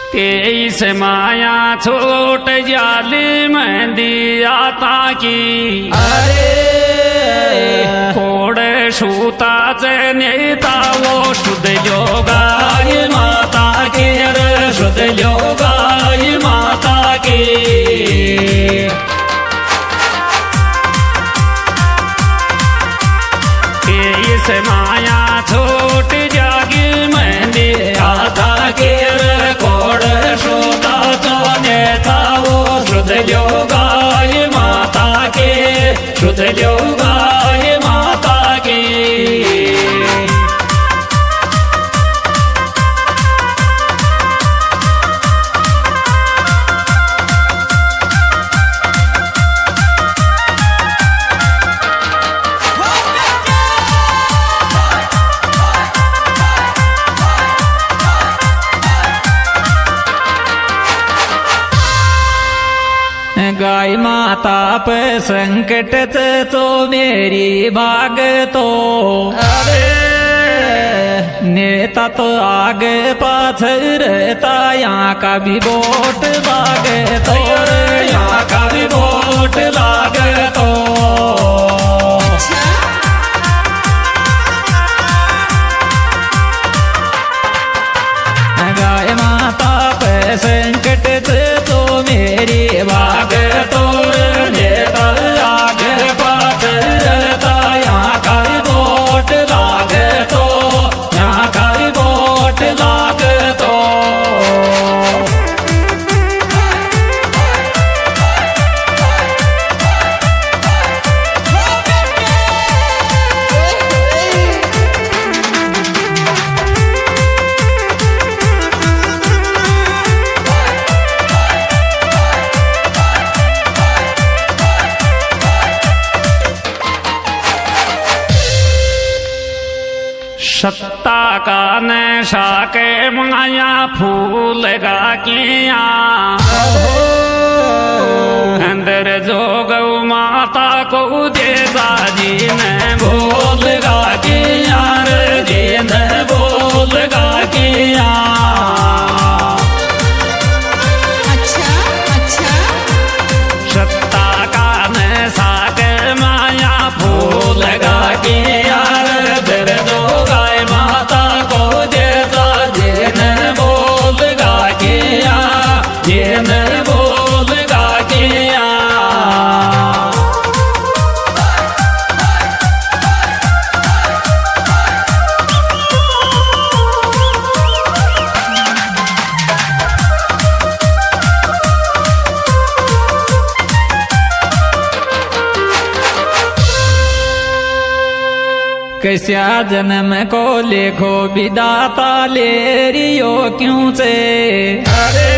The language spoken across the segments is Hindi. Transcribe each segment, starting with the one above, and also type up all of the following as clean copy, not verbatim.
तेईस माया छोट जाली मेहंदी आता की अरे कोड सूता नेता वो शुद्ध योगाय माता के शुद्ध योगाय माता के तेईस माया छोट जागी मेहंदी आता के कोड सूता नेता वो शुद्ध योगाय माता के शुद्ध योगाय माता की गाय माता पे संकट तो मेरी भाग तो अरे नेता तो आगे पाछे रहता यहाँ का भी वोट लागे तो यहाँ का भी वोट लागे तो गाय माता पे संकट तो मेरी भाग तो नेता आगे पाछे रहता यहाँ का भी वोट लागे तो यहाँ का भी वोट लागे तो सत्ता का नशा के माया फूल गा किया अंदर जो गौ माता को जैसा जी ने बोल गा किया जी ने बोल गा किया सत्ता का नशा के माया फूल गा किया कैसा जन्म को लेखो विदाता ले रियो क्यों से अरे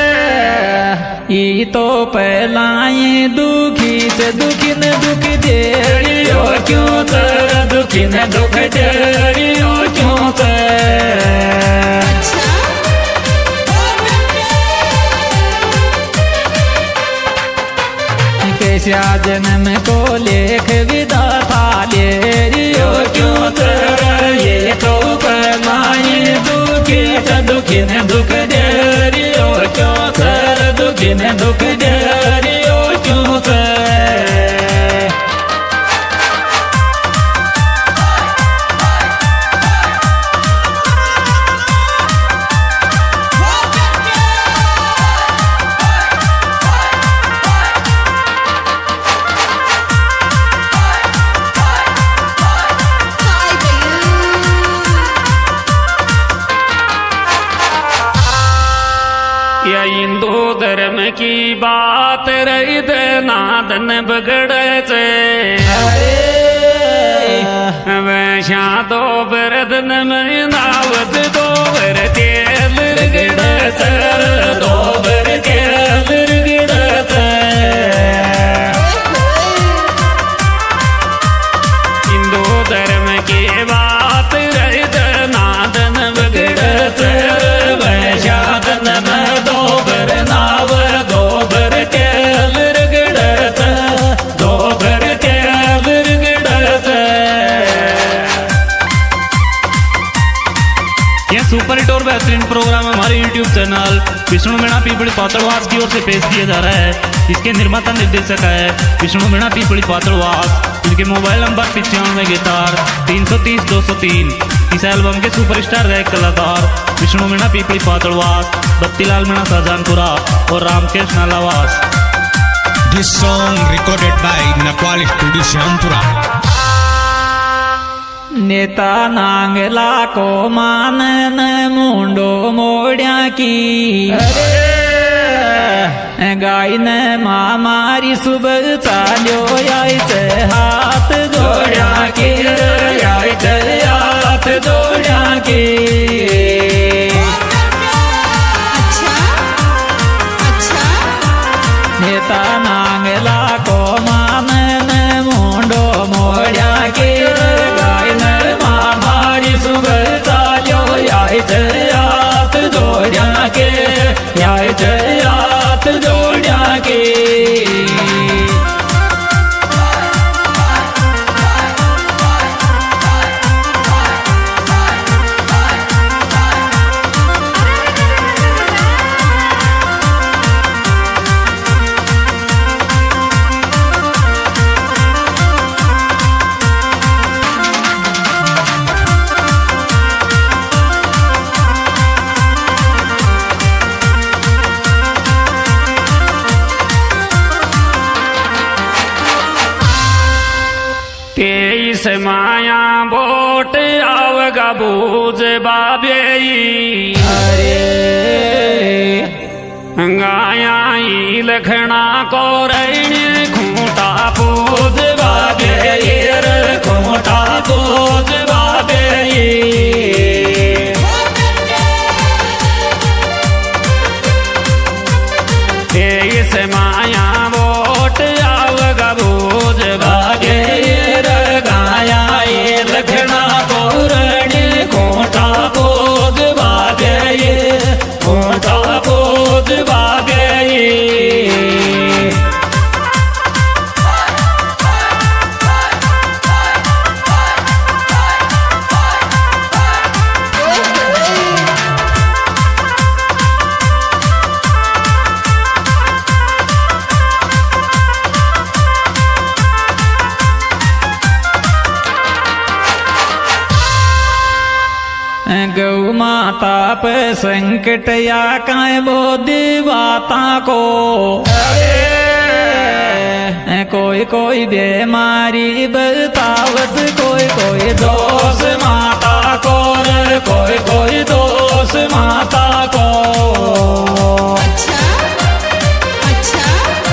ये तो पहला ये दुखी से दुखी न दुख दे रियो क्यों से दुखी न दुख दे रियो क्यों से कैसा जन्म को लेख विदाता ले रियो क्यों तेरा ये तो पहनाई दुखी से दुखी ने दुख दे रियो क्यों तेरा दुखी ने दुख दे रियो क्यों से हिंदू धर्म की बात रही दे नादन बगड़े से वैशा दो बरदन में नावत दो बर तेल गिड़ सर दो बर तेल गिड़ हिंदू धर्म की बात रही दे नादन बगड़े से वैशा दन में दो बर नाव दो बर तेल गिड़ दो बर तेल गिड़ यूट्यूब चैनल विष्णु मीणा पीपली पातड़वास की ओर से पेश किया जा रहा है। इसके निर्माता निर्देशक है विष्णु मीणा पीपली पातड़वास। इनके मोबाइल नंबर 95 इस एल्बम के सुपरस्टार गायक कलाकार विष्णु मीणा पीपली पातड़वास, बत्तीलाल मीणा शाहजहानपुरा और Ramakrishna Nalawas. This song recorded by Nakwal Studio Shyampura. नेता नांगला को मानन मुंडो मोड़िया की, गाय ने मारी सुबह चालो यायचे हाथ जोड़िया की, यायचे हाथ जोड़िया की। अच्छा अच्छा नेता नांगला को मानन मुंडो मोड़िया की, गाय ने मारी सुबह चालो यायचे हाथ जोड़िया के, यायचे हाथ जोड़िया के। तेईस माया बोट आवगा बूझ बाबे, अरे गाया लखना को रैण खूंटा पूज बाबे, खूंटा पूज बाबे। तेईस माया बोट आवगा बूझ बाबे, गाया लखना को रैण खूंटा पूज बाबे, खूंटा पूज बाबे। गौ माता पे संकट या काय बोधी बाता को, कोई कोई बीमारी बतावत, कोई कोई दोष माता को, कोई कोई दोष माता को। अच्छा अच्छा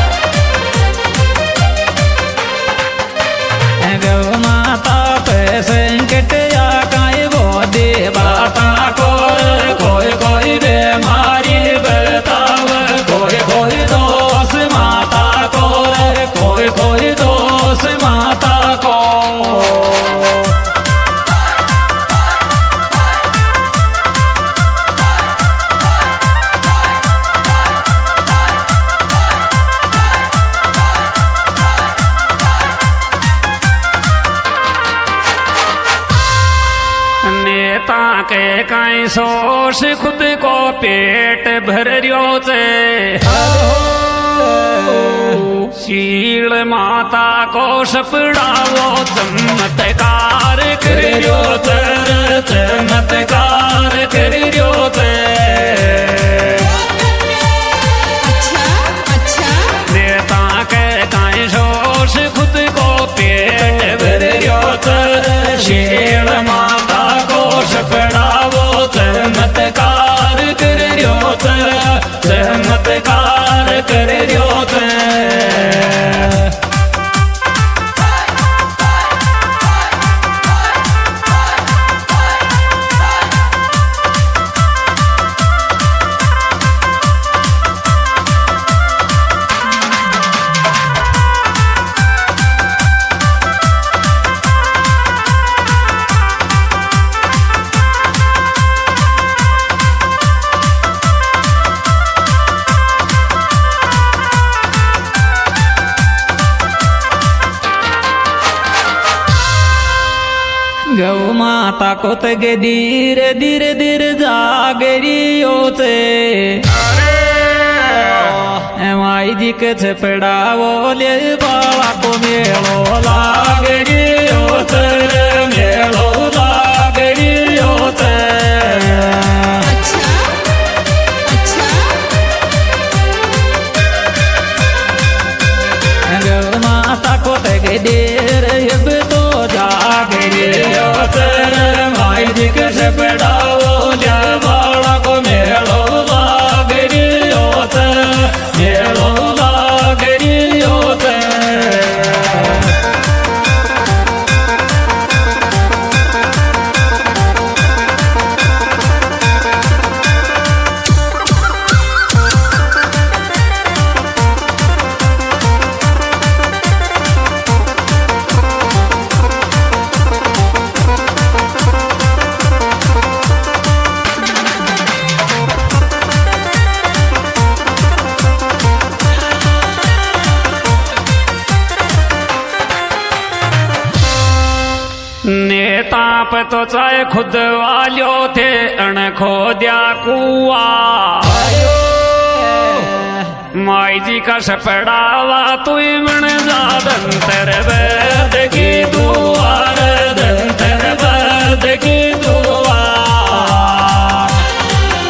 गौ माता पे संकट या काय बोधी बाता को, कोई कोई बीमारी बताव, कोई कोई दोष माता को, कोई कोई दोष माता को। नेता के कई सोच खुद को पेट भर रियो से, शील माता को सपड़ावो चमत्कार कर रियो से, चमत्कार कर रियो से। अच्छा अच्छा नेता के कई सोच खुद को पेट भर रियो से, शील माता सपड़ावो चमत्कार कर रियो से, चमत्कार कर रियो से। माता को तगे धीरे धीरे धीरे जागरियो से माई जी के छपड़ावो ले बाला को मेलो लागरियो से मेलो लागरियो से अच्छा अच्छा माता को तगे देर अब तो जागरियो से माई जी के छपड़ावो ले बाला को मेलो लागरियो से मेलो लागरियो से नेता पे तो चाहे खुद वालो थे अण खोद्या कुआ माई जी का सपड़ावा तू मन जादन तेरे बैद की दुआर दन तेरे बैद की दुआर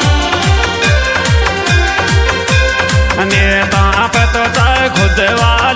नेता पे तो चाहे खुद वालो